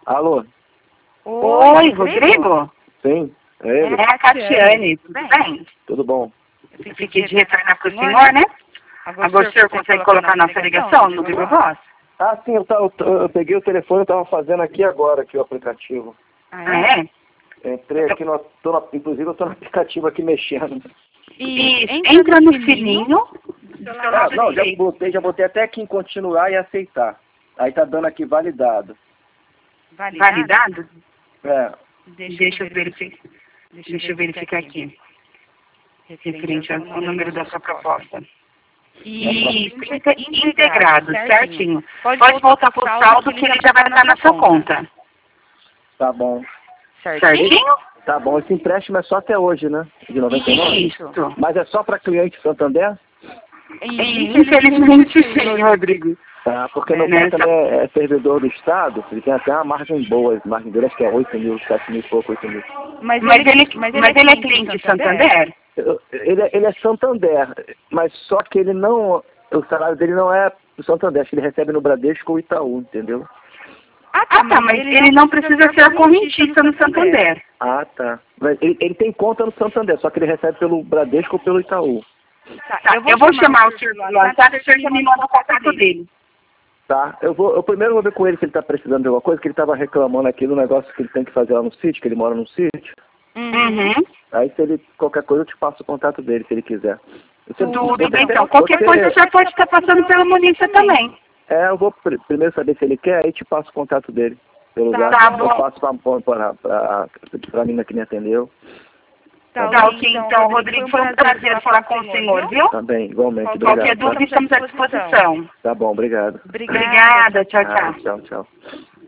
Alô? Oi, Rodrigo? Sim, é ele? É a Catiane, tudo bem? Tudo bom? Eu fiquei de retornar para o senhor, né? Agora o senhor consegue colocar nossa ligação no Vivo Voz? Ah, sim, eu peguei o telefone e estava fazendo aqui agora aqui o aplicativo. Ah, é? Entrei aqui, inclusive eu estou no aplicativo aqui mexendo. Isso, entra no sininho. Não, já botei até aqui em continuar e aceitar. Aí tá dando aqui validado. Validado? É, Deixa eu verificar aqui. Referente ao número da sua proposta. Isso, integrado, certinho. Pode voltar para o saldo que ele já vai estar na sua conta. tá bom. Certinho? Tá bom, esse empréstimo é só até hoje, né? De 99? Isso. Mas é só para cliente Santander? Infelizmente sim, Rodrigo. Ah, porque meu pai também é servidor do Estado, ele tem até uma margem boa, a margem dele acho que é 8 mil, 7 mil e pouco, 8 mil. Mas ele é cliente de Santander? Ele é Santander, mas só que ele não, o salário dele não é do Santander, acho que ele recebe no Bradesco ou Itaú, entendeu? Ah, tá, mas ele não precisa ser correntista no Santander. Ah, tá. Mas ele tem conta no Santander, só que ele recebe pelo Bradesco ou pelo Itaú. Tá, eu vou chamar o senhor no WhatsApp, o senhor já me manda o contato dele. Tá, eu primeiro vou ver com ele se ele está precisando de alguma coisa, que ele estava reclamando aqui do negócio que ele tem que fazer lá no sítio, que ele mora no sítio. Uhum. Aí se ele, qualquer coisa, eu te passo o contato dele, se ele quiser. Tudo bem, então. Qualquer coisa já pode estar passando pela Monícia também. É, eu vou primeiro saber se ele quer, aí te passo o contato dele. Pelo Tá bom. Eu passo pra menina que me atendeu. Tá ok, então, Rodrigo, foi um prazer falar com o senhor, viu? Também, igualmente. Obrigado. Qualquer dúvida, estamos à disposição. Tá bom, obrigado. Obrigada, tchau, tchau. Tchau, tchau.